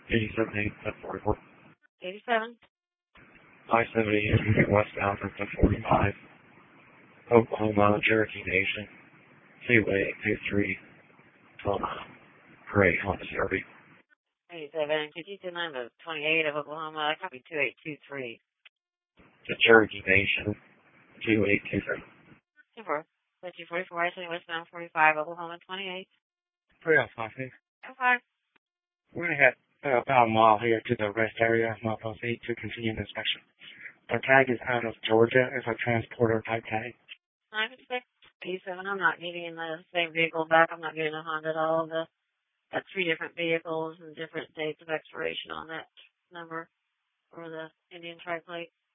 87 44. 87. I-70 westbound from 45. Oklahoma, Cherokee Nation. 2823. Great, Honda CRV. 87. Could you send them to 28 of Oklahoma? Copy 2823. The Cherokee Nation. 2823. Super. 244 I-70 westbound 45 Oklahoma 28. 305. 05. We're going to head about a mile here to the rest area, mile post 8, to continue the inspection. The tag is out of Georgia. It's a transporter type tag. 96. 87. I'm not getting the same vehicle back. I'm not getting a Honda at all. Got 3 different vehicles and different dates of expiration on that number for the Indian tri-plate.